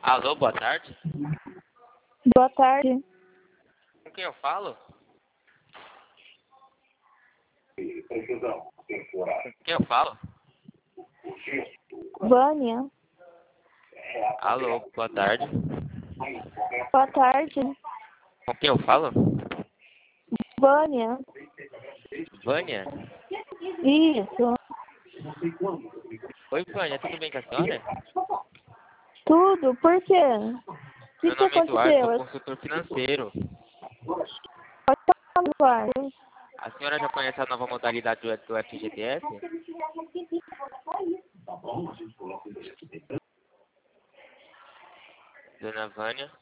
Alô, boa tarde. Boa tarde. Com quem eu falo? Com quem eu falo? Vânia. Alô, boa tarde. Boa tarde. Com quem eu falo? Vânia. Vânia? Isso. Oi, Vânia, tudo bem com a senhora? Tudo? Por quê? O Meu que nome é Eduardo, sou aconteceu? consultor financeiro. Pode falar, Eduardo. A senhora já conhece a nova modalidade do FGTS? Dona Vânia?